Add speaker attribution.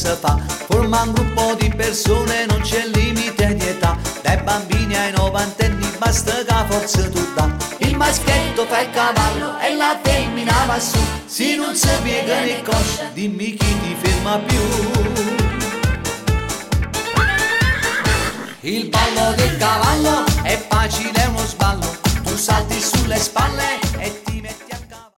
Speaker 1: si fa, forma un gruppo di persone, non c'è limite di età, dai bambini ai novantenni basta che forza tu dà. Il maschietto fa il cavallo e la femmina va su, se non si piega né coscia, dimmi chi ti ferma più. Il ballo del cavallo è facile, è uno sballo, tu salti sulle spalle